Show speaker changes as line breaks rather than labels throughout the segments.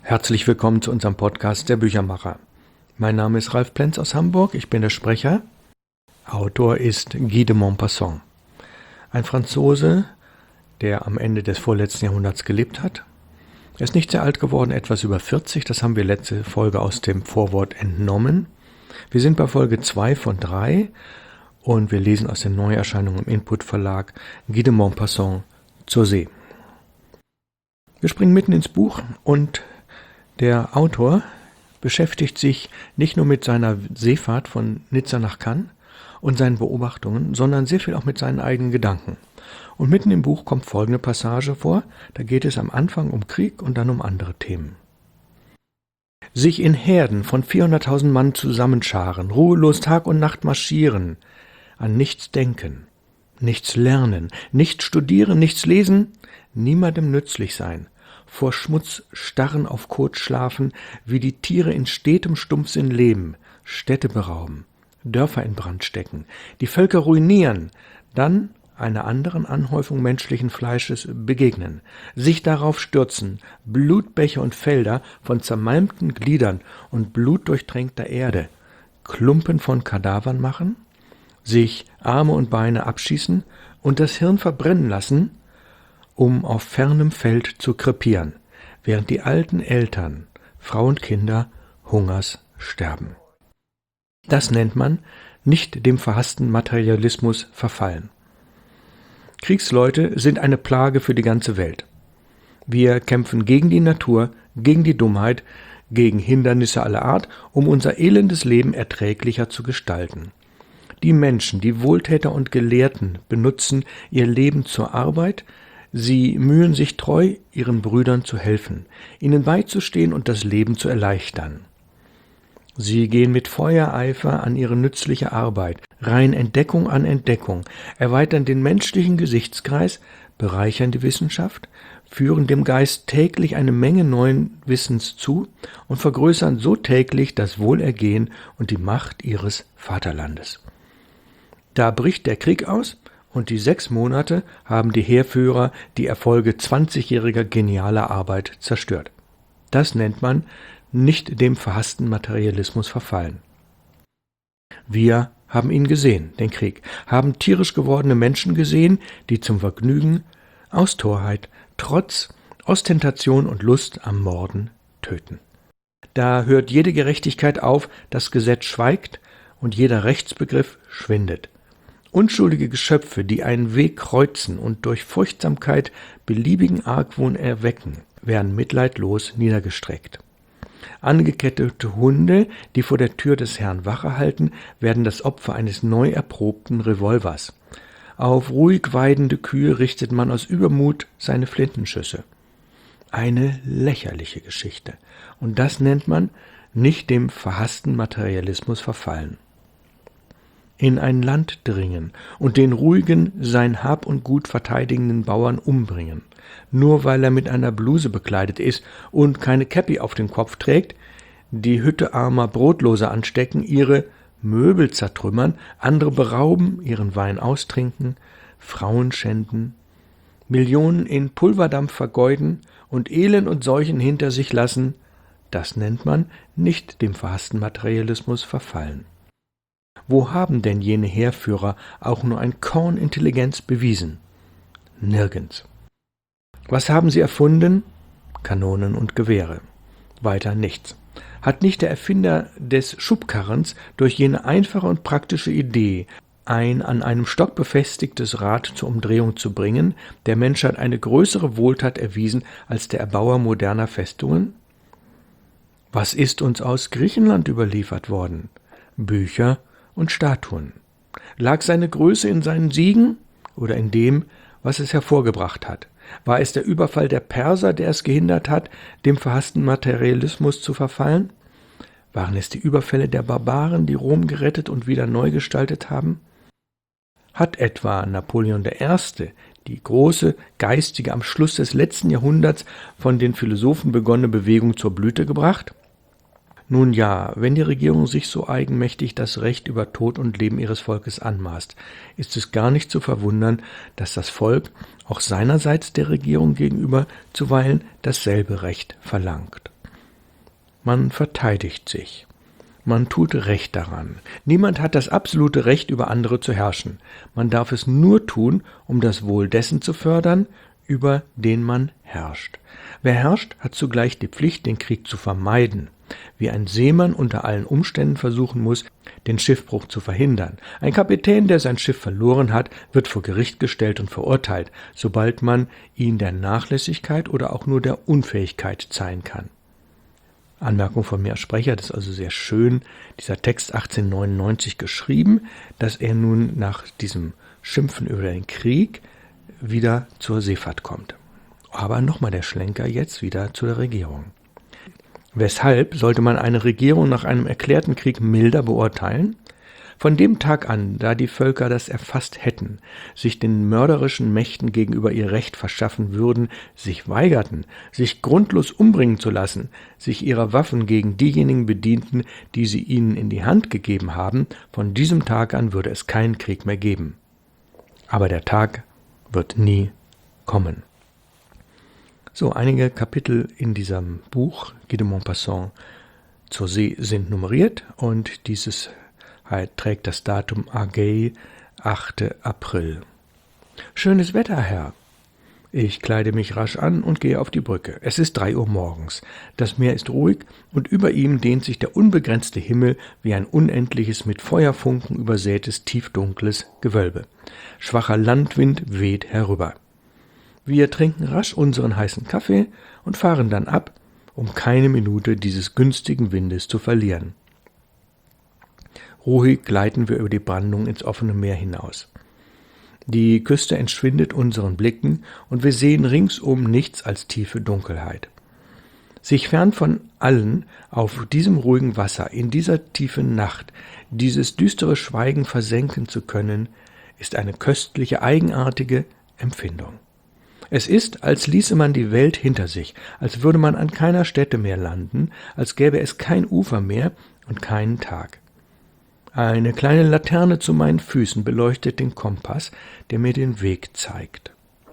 Herzlich willkommen zu unserem Podcast Der Büchermacher. Mein Name ist Ralf Plenz aus Hamburg, ich bin der Sprecher. Autor ist Guy de Maupassant, ein Franzose, der am Ende des vorletzten Jahrhunderts gelebt hat. Er ist nicht sehr alt geworden, etwas über 40, das haben wir letzte Folge aus dem Vorwort entnommen. Wir sind bei Folge 2 von 3 und wir lesen aus den Neuerscheinungen im Input Verlag Guy de Maupassant zur See. Wir springen mitten ins Buch und der Autor beschäftigt sich nicht nur mit seiner Seefahrt von Nizza nach Cannes und seinen Beobachtungen, sondern sehr viel auch mit seinen eigenen Gedanken. Und mitten im Buch kommt folgende Passage vor, da geht es am Anfang um Krieg und dann um andere Themen. Sich in Herden von 400.000 Mann zusammenscharen, ruhelos Tag und Nacht marschieren, an nichts denken, nichts lernen, nichts studieren, nichts lesen, niemandem nützlich sein, vor Schmutz starren, auf Kot schlafen, wie die Tiere in stetem Stumpfsinn leben, Städte berauben, Dörfer in Brand stecken, die Völker ruinieren, dann einer anderen Anhäufung menschlichen Fleisches begegnen, sich darauf stürzen, Blutbäche und Felder von zermalmten Gliedern und blutdurchtränkter Erde, Klumpen von Kadavern machen, sich Arme und Beine abschießen und das Hirn verbrennen lassen, um auf fernem Feld zu krepieren, während die alten Eltern, Frau und Kinder Hungers sterben. Das nennt man nicht dem verhassten Materialismus verfallen. Kriegsleute sind eine Plage für die ganze Welt. Wir kämpfen gegen die Natur, gegen die Dummheit, gegen Hindernisse aller Art, um unser elendes Leben erträglicher zu gestalten. Die Menschen, die Wohltäter und Gelehrten, benutzen ihr Leben zur Arbeit. Sie mühen sich treu, ihren Brüdern zu helfen, ihnen beizustehen und das Leben zu erleichtern. Sie gehen mit Feuereifer an ihre nützliche Arbeit, reihen Entdeckung an Entdeckung, erweitern den menschlichen Gesichtskreis, bereichern die Wissenschaft, führen dem Geist täglich eine Menge neuen Wissens zu und vergrößern so täglich das Wohlergehen und die Macht ihres Vaterlandes. Da bricht der Krieg aus, und die 6 Monate haben die Heerführer die Erfolge 20-jähriger genialer Arbeit zerstört. Das nennt man nicht dem verhassten Materialismus verfallen. Wir haben ihn gesehen, den Krieg, haben tierisch gewordene Menschen gesehen, die zum Vergnügen, aus Torheit, Trotz, Ostentation und Lust am Morden töten. Da hört jede Gerechtigkeit auf, das Gesetz schweigt und jeder Rechtsbegriff schwindet. Unschuldige Geschöpfe, die einen Weg kreuzen und durch Furchtsamkeit beliebigen Argwohn erwecken, werden mitleidlos niedergestreckt. Angekettete Hunde, die vor der Tür des Herrn Wache halten, werden das Opfer eines neu erprobten Revolvers. Auf ruhig weidende Kühe richtet man aus Übermut seine Flintenschüsse. Eine lächerliche Geschichte. Und das nennt man nicht dem verhassten Materialismus verfallen. In ein Land dringen und den ruhigen, sein Hab und Gut verteidigenden Bauern umbringen, nur weil er mit einer Bluse bekleidet ist und keine Käppi auf dem Kopf trägt, die Hütte armer Brotloser anstecken, ihre Möbel zertrümmern, andere berauben, ihren Wein austrinken, Frauen schänden, Millionen in Pulverdampf vergeuden und Elend und Seuchen hinter sich lassen, das nennt man nicht dem verhassten Materialismus verfallen. Wo haben denn jene Heerführer auch nur ein Korn Intelligenz bewiesen? Nirgends. Was haben sie erfunden? Kanonen und Gewehre. Weiter nichts. Hat nicht der Erfinder des Schubkarrens durch jene einfache und praktische Idee, ein an einem Stock befestigtes Rad zur Umdrehung zu bringen, der Menschheit eine größere Wohltat erwiesen als der Erbauer moderner Festungen? Was ist uns aus Griechenland überliefert worden? Bücher und Statuen. Lag seine Größe in seinen Siegen oder in dem, was es hervorgebracht hat? War es der Überfall der Perser, der es gehindert hat, dem verhassten Materialismus zu verfallen? Waren es die Überfälle der Barbaren, die Rom gerettet und wieder neu gestaltet haben? Hat etwa Napoleon I. die große, geistige, am Schluss des letzten Jahrhunderts von den Philosophen begonnene Bewegung zur Blüte gebracht? Nun ja, wenn die Regierung sich so eigenmächtig das Recht über Tod und Leben ihres Volkes anmaßt, ist es gar nicht zu verwundern, dass das Volk auch seinerseits der Regierung gegenüber zuweilen dasselbe Recht verlangt. Man verteidigt sich. Man tut Recht daran. Niemand hat das absolute Recht, über andere zu herrschen. Man darf es nur tun, um das Wohl dessen zu fördern, über den man herrscht. Wer herrscht, hat zugleich die Pflicht, den Krieg zu vermeiden. Wie ein Seemann unter allen Umständen versuchen muss, den Schiffbruch zu verhindern. Ein Kapitän, der sein Schiff verloren hat, wird vor Gericht gestellt und verurteilt, sobald man ihn der Nachlässigkeit oder auch nur der Unfähigkeit zeihen kann. Anmerkung von mir als Sprecher, das ist also sehr schön, dieser Text 1899 geschrieben, dass er nun nach diesem Schimpfen über den Krieg wieder zur Seefahrt kommt. Aber nochmal der Schlenker jetzt wieder zu der Regierung. Weshalb sollte man eine Regierung nach einem erklärten Krieg milder beurteilen? Von dem Tag an, da die Völker das erfasst hätten, sich den mörderischen Mächten gegenüber ihr Recht verschaffen würden, sich weigerten, sich grundlos umbringen zu lassen, sich ihrer Waffen gegen diejenigen bedienten, die sie ihnen in die Hand gegeben haben, von diesem Tag an würde es keinen Krieg mehr geben. Aber der Tag wird nie kommen. So, einige Kapitel in diesem Buch, Guy de Maupassant, zur See sind nummeriert und dieses trägt das Datum Agay, 8. April. Schönes Wetter, Herr. Ich kleide mich rasch an und gehe auf die Brücke. Es ist 3 Uhr morgens. Das Meer ist ruhig und über ihm dehnt sich der unbegrenzte Himmel wie ein unendliches, mit Feuerfunken übersätes, tiefdunkles Gewölbe. Schwacher Landwind weht herüber. Wir trinken rasch unseren heißen Kaffee und fahren dann ab, um keine Minute dieses günstigen Windes zu verlieren. Ruhig gleiten wir über die Brandung ins offene Meer hinaus. Die Küste entschwindet unseren Blicken und wir sehen ringsum nichts als tiefe Dunkelheit. Sich fern von allen auf diesem ruhigen Wasser, in dieser tiefen Nacht, dieses düstere Schweigen versenken zu können, ist eine köstliche, eigenartige Empfindung. Es ist, als ließe man die Welt hinter sich, als würde man an keiner Stätte mehr landen, als gäbe es kein Ufer mehr und keinen Tag. Eine kleine Laterne zu meinen Füßen beleuchtet den Kompass, der mir den Weg zeigt.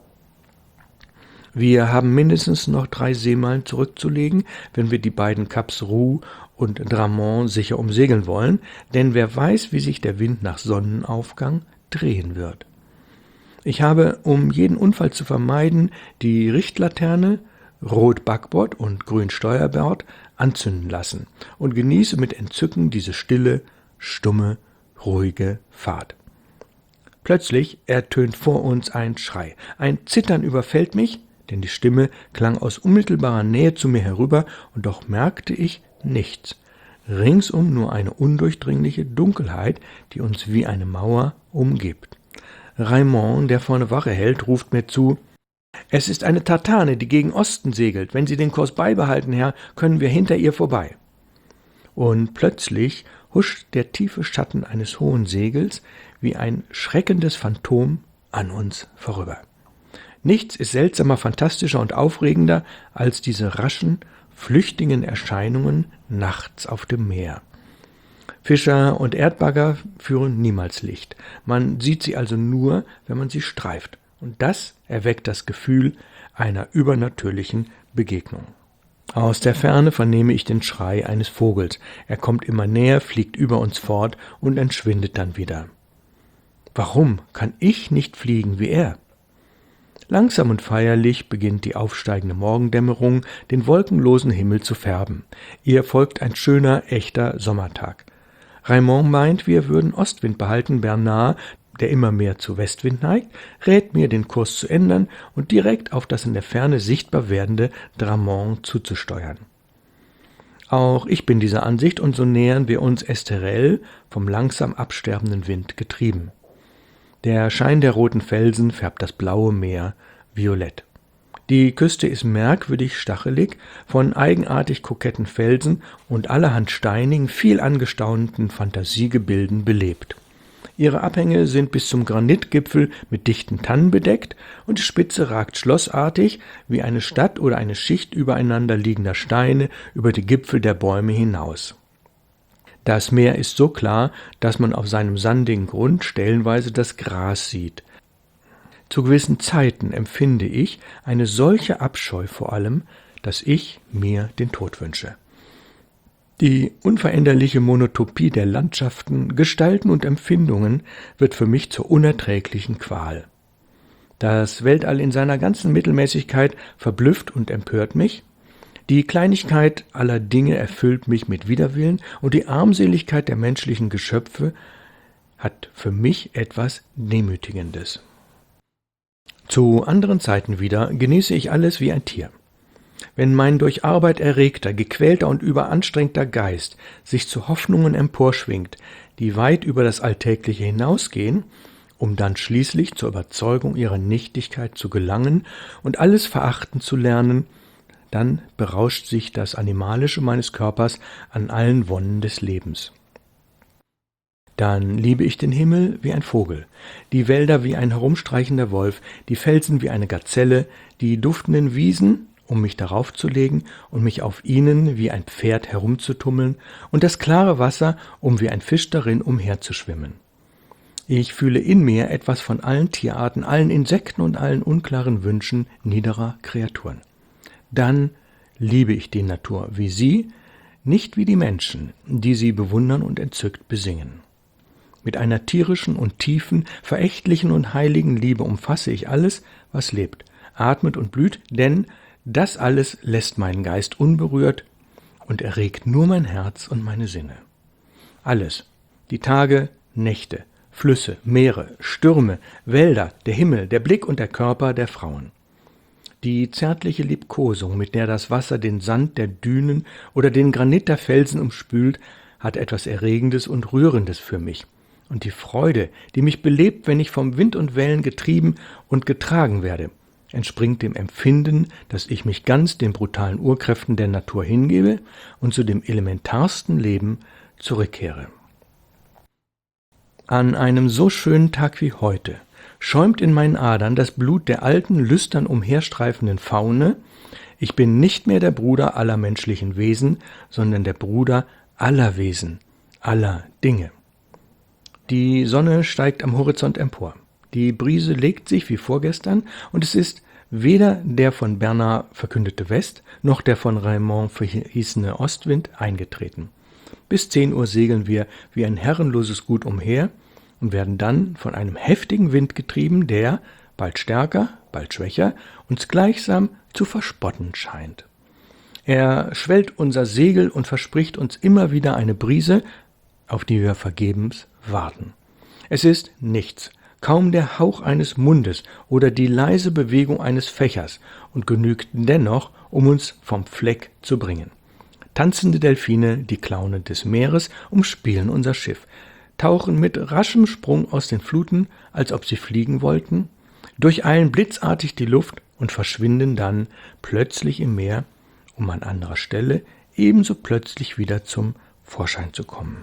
Wir haben mindestens noch 3 Seemeilen zurückzulegen, wenn wir die beiden Caps Roux und Dramont sicher umsegeln wollen, denn wer weiß, wie sich der Wind nach Sonnenaufgang drehen wird. Ich habe, um jeden Unfall zu vermeiden, die Richtlaterne, rot Backbord und grün Steuerbord, anzünden lassen und genieße mit Entzücken diese stille, stumme, ruhige Fahrt. Plötzlich ertönt vor uns ein Schrei. Ein Zittern überfällt mich, denn die Stimme klang aus unmittelbarer Nähe zu mir herüber, und doch merkte ich nichts. Ringsum nur eine undurchdringliche Dunkelheit, die uns wie eine Mauer umgibt. Raymond, der vorne Wache hält, ruft mir zu: »Es ist eine Tartane, die gegen Osten segelt. Wenn Sie den Kurs beibehalten, Herr, können wir hinter ihr vorbei.« Und plötzlich huscht der tiefe Schatten eines hohen Segels wie ein schreckendes Phantom an uns vorüber. Nichts ist seltsamer, fantastischer und aufregender als diese raschen, flüchtigen Erscheinungen nachts auf dem Meer. Fischer und Erdbagger führen niemals Licht. Man sieht sie also nur, wenn man sie streift. Und das erweckt das Gefühl einer übernatürlichen Begegnung. Aus der Ferne vernehme ich den Schrei eines Vogels. Er kommt immer näher, fliegt über uns fort und entschwindet dann wieder. Warum kann ich nicht fliegen wie er? Langsam und feierlich beginnt die aufsteigende Morgendämmerung, den wolkenlosen Himmel zu färben. Ihr folgt ein schöner, echter Sommertag. Raymond meint, wir würden Ostwind behalten. Bernard, der immer mehr zu Westwind neigt, rät mir, den Kurs zu ändern und direkt auf das in der Ferne sichtbar werdende Dramont zuzusteuern. Auch ich bin dieser Ansicht, und so nähern wir uns Esterel, vom langsam absterbenden Wind getrieben. Der Schein der roten Felsen färbt das blaue Meer violett. Die Küste ist merkwürdig stachelig, von eigenartig koketten Felsen und allerhand steinigen, viel angestaunten Fantasiegebilden belebt. Ihre Abhänge sind bis zum Granitgipfel mit dichten Tannen bedeckt und die Spitze ragt schlossartig wie eine Stadt oder eine Schicht übereinander liegender Steine über die Gipfel der Bäume hinaus. Das Meer ist so klar, dass man auf seinem sandigen Grund stellenweise das Gras sieht. Zu gewissen Zeiten empfinde ich eine solche Abscheu vor allem, dass ich mir den Tod wünsche. Die unveränderliche Monotopie der Landschaften, Gestalten und Empfindungen wird für mich zur unerträglichen Qual. Das Weltall in seiner ganzen Mittelmäßigkeit verblüfft und empört mich, die Kleinigkeit aller Dinge erfüllt mich mit Widerwillen und die Armseligkeit der menschlichen Geschöpfe hat für mich etwas Demütigendes. Zu anderen Zeiten wieder genieße ich alles wie ein Tier. Wenn mein durch Arbeit erregter, gequälter und überanstrengter Geist sich zu Hoffnungen emporschwingt, die weit über das Alltägliche hinausgehen, um dann schließlich zur Überzeugung ihrer Nichtigkeit zu gelangen und alles verachten zu lernen, dann berauscht sich das Animalische meines Körpers an allen Wonnen des Lebens. Dann liebe ich den Himmel wie ein Vogel, die Wälder wie ein herumstreichender Wolf, die Felsen wie eine Gazelle, die duftenden Wiesen, um mich darauf zu legen und mich auf ihnen wie ein Pferd herumzutummeln, und das klare Wasser, um wie ein Fisch darin umherzuschwimmen. Ich fühle in mir etwas von allen Tierarten, allen Insekten und allen unklaren Wünschen niederer Kreaturen. Dann liebe ich die Natur wie sie, nicht wie die Menschen, die sie bewundern und entzückt besingen. Mit einer tierischen und tiefen, verächtlichen und heiligen Liebe umfasse ich alles, was lebt, atmet und blüht, denn das alles lässt meinen Geist unberührt und erregt nur mein Herz und meine Sinne. Alles, die Tage, Nächte, Flüsse, Meere, Stürme, Wälder, der Himmel, der Blick und der Körper der Frauen. Die zärtliche Liebkosung, mit der das Wasser den Sand der Dünen oder den Granit der Felsen umspült, hat etwas Erregendes und Rührendes für mich. Und die Freude, die mich belebt, wenn ich vom Wind und Wellen getrieben und getragen werde, entspringt dem Empfinden, dass ich mich ganz den brutalen Urkräften der Natur hingebe und zu dem elementarsten Leben zurückkehre. An einem so schönen Tag wie heute schäumt in meinen Adern das Blut der alten, lüstern umherstreifenden Faune. Ich bin nicht mehr der Bruder aller menschlichen Wesen, sondern der Bruder aller Wesen, aller Dinge. Die Sonne steigt am Horizont empor. Die Brise legt sich wie vorgestern und es ist weder der von Bernard verkündete West noch der von Raymond verhießene Ostwind eingetreten. Bis 10 Uhr segeln wir wie ein herrenloses Gut umher und werden dann von einem heftigen Wind getrieben, der, bald stärker, bald schwächer, uns gleichsam zu verspotten scheint. Er schwellt unser Segel und verspricht uns immer wieder eine Brise, auf die wir vergebens warten. Es ist nichts, kaum der Hauch eines Mundes oder die leise Bewegung eines Fächers und genügt dennoch, um uns vom Fleck zu bringen. Tanzende Delfine, die Clowne des Meeres, umspielen unser Schiff, tauchen mit raschem Sprung aus den Fluten, als ob sie fliegen wollten, durcheilen blitzartig die Luft und verschwinden dann plötzlich im Meer, um an anderer Stelle ebenso plötzlich wieder zum Vorschein zu kommen.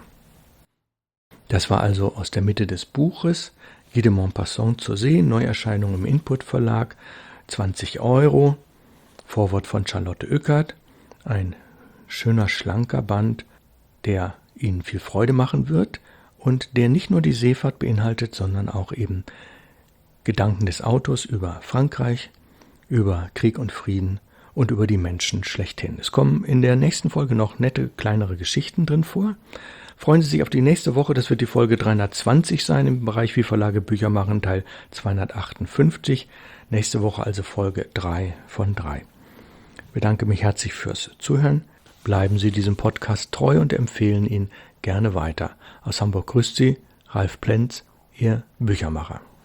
Das war also aus der Mitte des Buches Guy de Maupassant zur See, Neuerscheinung im Input Verlag, 20 €, Vorwort von Charlotte Ueckert, ein schöner, schlanker Band, der Ihnen viel Freude machen wird und der nicht nur die Seefahrt beinhaltet, sondern auch eben Gedanken des Autors über Frankreich, über Krieg und Frieden und über die Menschen schlechthin. Es kommen in der nächsten Folge noch nette, kleinere Geschichten drin vor. Freuen Sie sich auf die nächste Woche, das wird die Folge 320 sein im Bereich Wie Verlage Bücher machen, Teil 258. Nächste Woche also Folge 3 von 3. Ich bedanke mich herzlich fürs Zuhören. Bleiben Sie diesem Podcast treu und empfehlen ihn gerne weiter. Aus Hamburg grüßt Sie, Ralf Plenz, Ihr Büchermacher.